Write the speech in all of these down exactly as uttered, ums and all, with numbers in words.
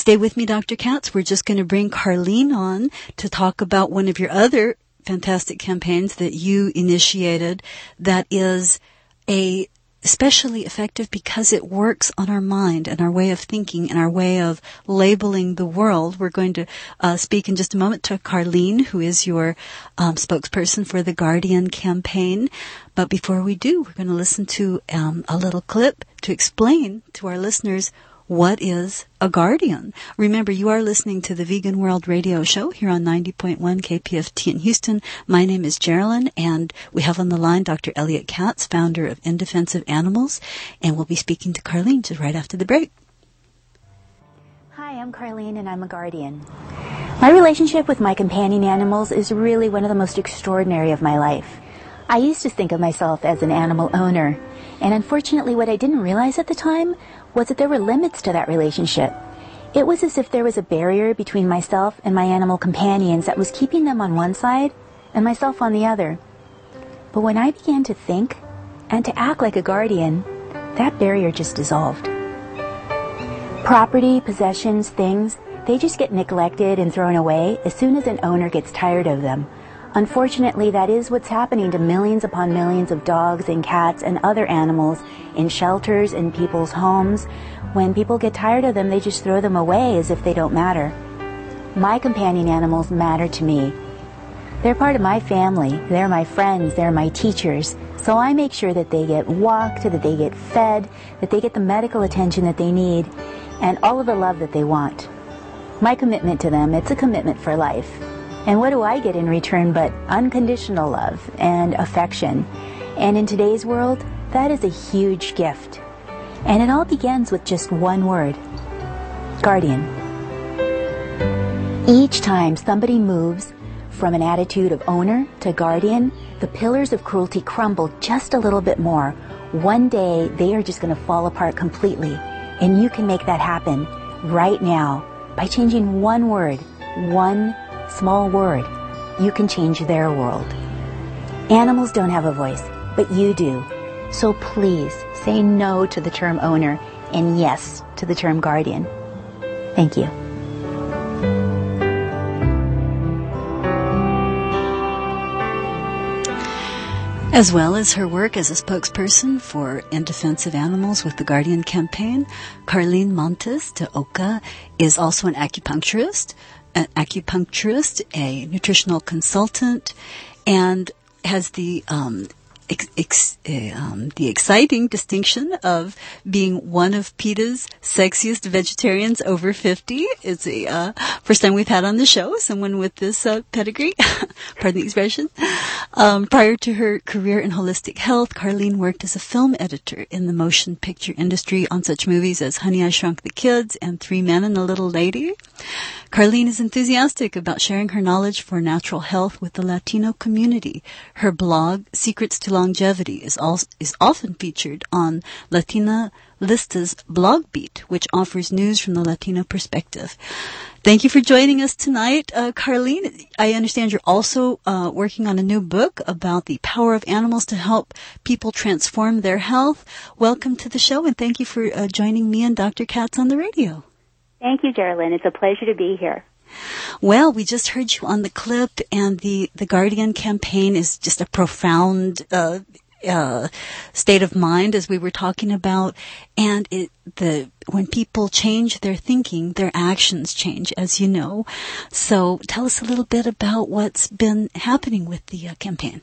Stay with me, Doctor Katz. We're just going to bring Carlene on to talk about one of your other fantastic campaigns that you initiated that is a especially effective because it works on our mind and our way of thinking and our way of labeling the world. We're going to uh, speak in just a moment to Carlene, who is your um, spokesperson for the Guardian campaign. But before we do, we're going to listen to um, a little clip to explain to our listeners what is a guardian. Remember, you are listening to the Vegan World Radio Show here on ninety point one K P F T in Houston. My name is Geraldine, and we have on the line Doctor Elliot Katz, founder of In Defense of Animals, and we'll be speaking to Carlene just right after the break. Hi, I'm Carlene, and I'm a guardian. My relationship with my companion animals is really one of the most extraordinary of my life. I used to think of myself as an animal owner, and unfortunately what I didn't realize at the time was that there were limits to that relationship. It was as if there was a barrier between myself and my animal companions that was keeping them on one side and myself on the other. But when I began to think and to act like a guardian, that barrier just dissolved. Property, possessions, things, they just get neglected and thrown away as soon as an owner gets tired of them. Unfortunately, that is what's happening to millions upon millions of dogs and cats and other animals in shelters, in people's homes. When people get tired of them, they just throw them away as if they don't matter. My companion animals matter to me. They're part of my family. They're my friends. They're my teachers. So I make sure that they get walked, that they get fed, that they get the medical attention that they need, and all of the love that they want. My commitment to them, it's a commitment for life. And what do I get in return but unconditional love and affection? And in today's world, that is a huge gift. And it all begins with just one word: guardian. Each time somebody moves from an attitude of owner to guardian, the pillars of cruelty crumble just a little bit more. One day, they are just going to fall apart completely. And you can make that happen right now by changing one word, one small word. You can change their world. Animals don't have a voice, but you do. So please say no to the term owner and yes to the term guardian. Thank you. As well as her work as a spokesperson for In Defense of Animals with the Guardian campaign, Carlene Montes de Oca is also an acupuncturist, an acupuncturist, a nutritional consultant, and has the um, ex, ex, uh, um, the exciting distinction of being one of PETA's sexiest vegetarians over fifty. It's the uh, first time we've had on the show someone with this uh, pedigree. Pardon the expression. Um, prior to her career in holistic health, Carlene worked as a film editor in the motion picture industry on such movies as Honey, I Shrunk the Kids and Three Men and a Little Lady. Carlene is enthusiastic about sharing her knowledge for natural health with the Latino community. Her blog, Secrets to Longevity, is, also, is often featured on Latina Lista's Blog Beat, which offers news from the Latino perspective. Thank you for joining us tonight, uh, Carlene. I understand you're also uh, working on a new book about the power of animals to help people transform their health. Welcome to the show, and thank you for uh, joining me and Doctor Katz on the radio. Thank you, Geraldine. It's a pleasure to be here. Well, we just heard you on the clip, and the, the Guardian campaign is just a profound uh, uh, state of mind, as we were talking about. And it, the when people change their thinking, their actions change, as you know. So tell us a little bit about what's been happening with the uh, campaign.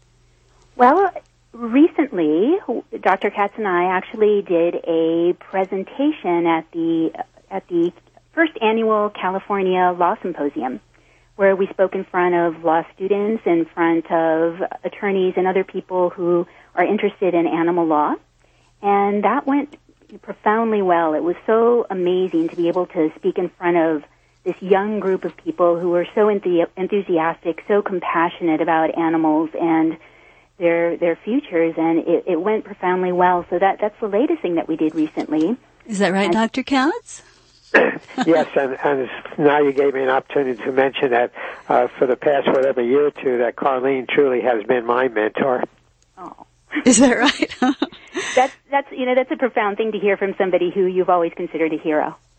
Well, recently, Doctor Katz and I actually did a presentation at the at the first annual California Law Symposium, where we spoke in front of law students, in front of attorneys and other people who are interested in animal law. And that went profoundly well. It was so amazing to be able to speak in front of this young group of people who were so enth- enthusiastic, so compassionate about animals and their their futures, and it, it went profoundly well. So that that's the latest thing that we did recently. Is that right, and Doctor Katz? Yes, and, and now you gave me an opportunity to mention that uh, for the past whatever year or two that Carlene truly has been my mentor. Oh, is that right? that's that's you know that's a profound thing to hear from somebody who you've always considered a hero.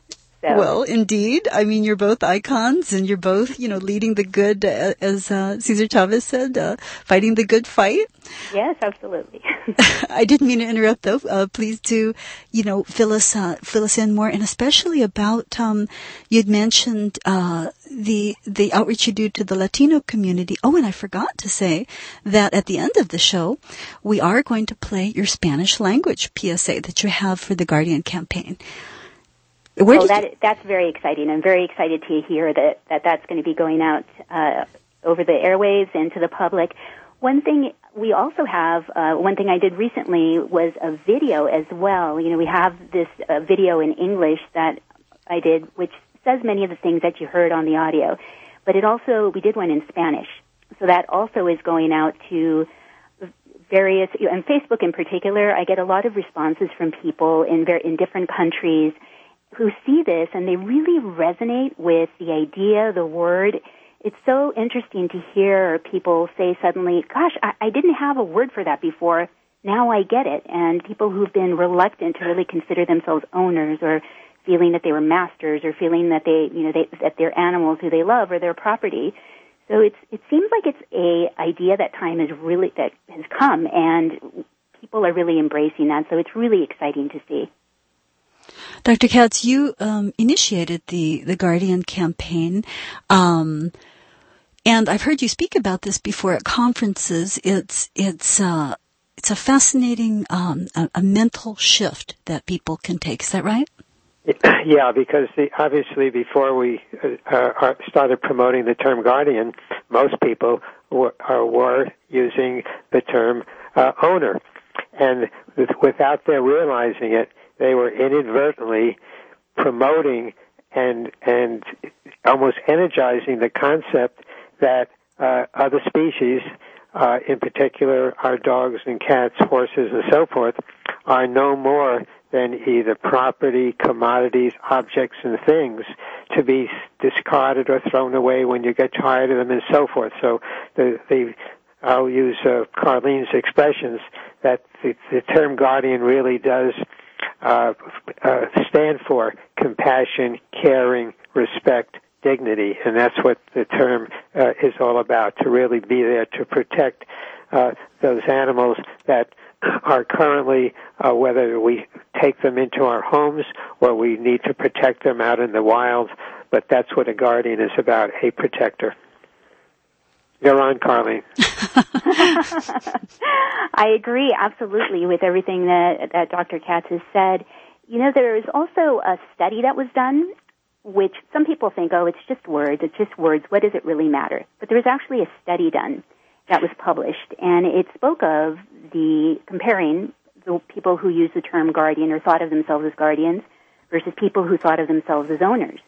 So. Well, indeed. I mean, you're both icons, and you're both, you know, leading the good, uh, as uh, Cesar Chavez said, uh, fighting the good fight. Yes, absolutely. I didn't mean to interrupt, though. Uh, please do, you know, fill us uh, fill us in more, and especially about um, you'd mentioned uh, the the outreach you do to the Latino community. Oh, and I forgot to say that at the end of the show, we are going to play your Spanish language P S A that you have for the Guardian campaign. Where oh, that, you... that's very exciting. I'm very excited to hear that, that that's going to be going out uh, over the airwaves and to the public. One thing we also have, uh, one thing I did recently was a video as well. You know, we have this uh, video in English that I did, which says many of the things that you heard on the audio. But it also, we did one in Spanish. So that also is going out to various, you know, and Facebook in particular. I get a lot of responses from people in ver- in different countries who see this, and they really resonate with the idea, the word. It's so interesting to hear people say suddenly, gosh, I, I didn't have a word for that before. Now I get it. And people who've been reluctant to really consider themselves owners, or feeling that they were masters, or feeling that they, you know, they, that their animals who they love are their property. So it's, it seems like it's a idea that time is really, that has come, and people are really embracing that. So it's really exciting to see. Doctor Katz, you um, initiated the, the Guardian campaign, um, and I've heard you speak about this before at conferences. It's it's uh, it's a fascinating um, a, a mental shift that people can take. Is that right? Yeah, because the, obviously before we uh, started promoting the term guardian, most people were, uh, were using the term uh, owner, and without their realizing it, they were inadvertently promoting and and almost energizing the concept that uh, other species, uh, in particular our dogs and cats, horses, and so forth, are no more than either property, commodities, objects, and things to be discarded or thrown away when you get tired of them, and so forth. So the the I'll use uh, Carlene's expressions that the, the term guardian really does Uh, uh, stand for compassion, caring, respect, dignity, and that's what the term uh, is all about, to really be there to protect uh, those animals that are currently, uh, whether we take them into our homes or we need to protect them out in the wild, but that's what a guardian is about, a protector. You're on, Carlene. I agree absolutely with everything that, that Doctor Katz has said. You know, there is also a study that was done, which some people think, oh, it's just words, it's just words, what does it really matter? But there was actually a study done that was published, and it spoke of the comparing the people who use the term guardian or thought of themselves as guardians versus people who thought of themselves as owners.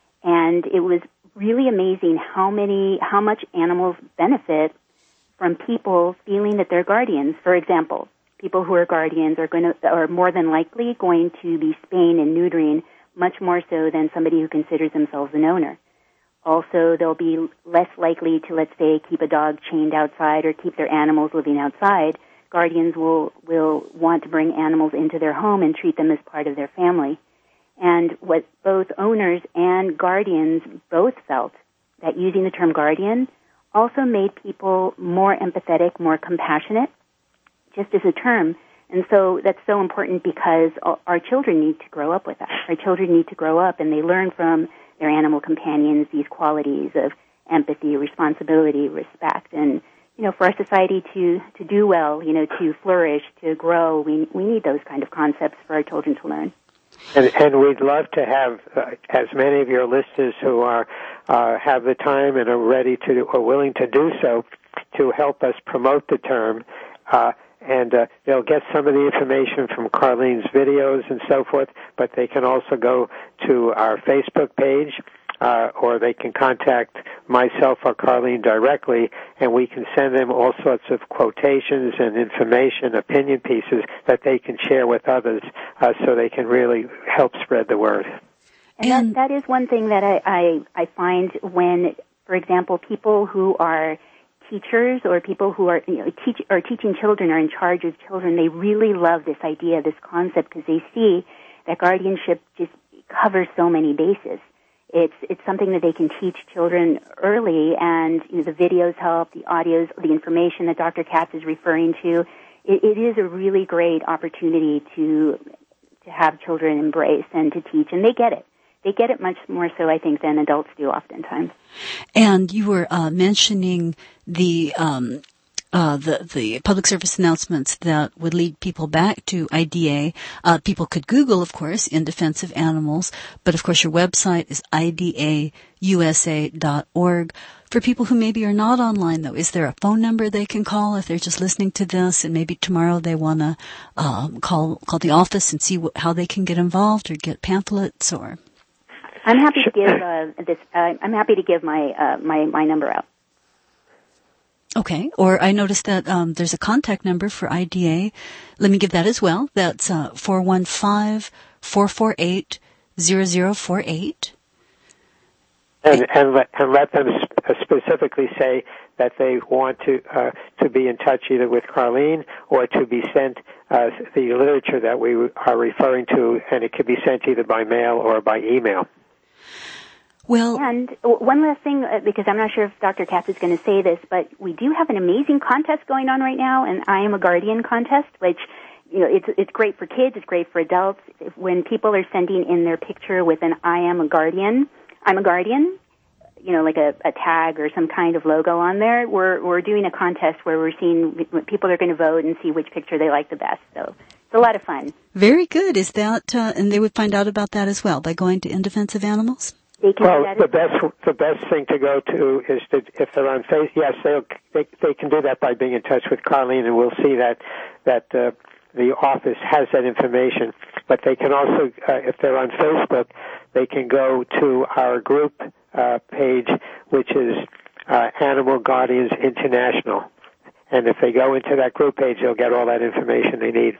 And it was really amazing how many, how much animals benefit from people feeling that they're guardians. For example, people who are guardians are going to, are more than likely going to be spaying and neutering much more so than somebody who considers themselves an owner. Also, they'll be less likely to, let's say, keep a dog chained outside or keep their animals living outside. Guardians will, will want to bring animals into their home and treat them as part of their family. And what both owners and guardians both felt, that using the term guardian also made people more empathetic, more compassionate, just as a term. And so that's so important because our children need to grow up with that. Our children need to grow up and they learn from their animal companions these qualities of empathy, responsibility, respect. And, you know, for our society to, to do well, you know, to flourish, to grow, we, we need those kind of concepts for our children to learn. And, and we'd love to have uh, as many of your listeners who are uh, have the time and are ready to or willing to do so to help us promote the term. Uh, and uh, they'll get some of the information from Carlene's videos and so forth, but they can also go to our Facebook page, uh, or they can contact myself or Carlene directly, and we can send them all sorts of quotations and information, opinion pieces that they can share with others, uh, so they can really help spread the word. And that, that is one thing that I, I, I find when, for example, people who are teachers or people who are, you know, teach, or teaching children or in charge of children, they really love this idea, this concept, because they see that guardianship just covers so many bases. It's it's something that they can teach children early, and you know, the videos help, the audios, the information that Doctor Katz is referring to. It, it is a really great opportunity to to have children embrace and to teach, and they get it. They get it much more so, I think, than adults do oftentimes. And you were uh, mentioning the um, uh, the the public service announcements that would lead people back to I D A. Uh, people could Google, of course, In Defense of Animals, but of course your website is I D A U S A dot org. For people who maybe are not online, though, is there a phone number they can call if they're just listening to this and maybe tomorrow they want to um, call call the office and see wh- how they can get involved or get pamphlets or... I'm happy to give uh, this. Uh, I'm happy to give my uh, my my number out. Okay. Or I noticed that um, there's a contact number for I D A. Let me give that as well. That's uh, four one five, four four eight, zero zero four eight. And and let, and let them sp- specifically say that they want to uh, to be in touch either with Carlene or to be sent uh, the literature that we are referring to, and it could be sent either by mail or by email. Well, and one last thing, uh, because I'm not sure if Doctor Katz is going to say this, but we do have an amazing contest going on right now, an I Am a Guardian contest, which, you know, it's it's great for kids, it's great for adults. If, when people are sending in their picture with an I Am a Guardian, I'm a Guardian, you know, like a, a tag or some kind of logo on there, we're we're doing a contest where we're seeing people are going to vote and see which picture they like the best. So it's a lot of fun. Very good. Is that, uh, and they would find out about that as well by going to In Defense of Animals? They can well, do that the best the best thing to go to is to, if they're on Facebook. Yes, they'll, they they can do that by being in touch with Carlene, and we'll see that that uh, the office has that information. But they can also, uh, if they're on Facebook, they can go to our group uh, page, which is uh, Animal Guardians International, and if they go into that group page, they'll get all that information they need.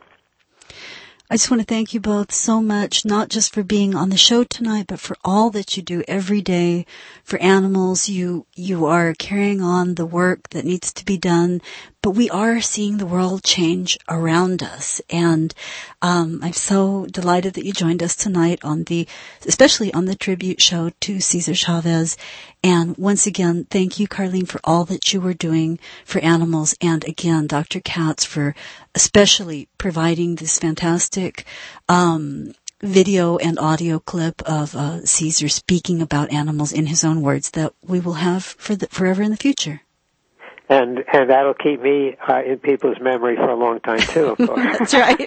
I just want to thank you both so much, not just for being on the show tonight, but for all that you do every day for animals. You, you are carrying on the work that needs to be done, but we are seeing the world change around us. And, um, I'm so delighted that you joined us tonight on the, especially on the tribute show to Cesar Chavez. And once again, thank you, Carlene, for all that you were doing for animals. And again, Doctor Katz for especially providing this fantastic um, video and audio clip of uh, Cesar speaking about animals in his own words that we will have for the, forever in the future. And and that'll keep me uh, in people's memory for a long time, too, of course. That's right.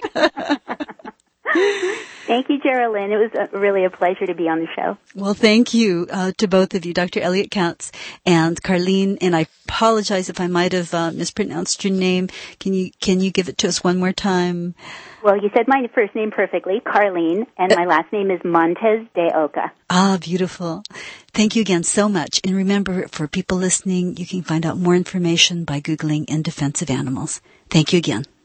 Thank you, Geraldine. It was a, really a pleasure to be on the show. Well, thank you uh, to both of you, Doctor Elliot Katz and Carlene. And I apologize if I might have uh, mispronounced your name. Can you can you give it to us one more time? Well, you said my first name perfectly, Carlene, and my last name is Montes de Oca. Ah, beautiful. Thank you again so much. And remember, for people listening, you can find out more information by Googling In Defense of Animals. Thank you again.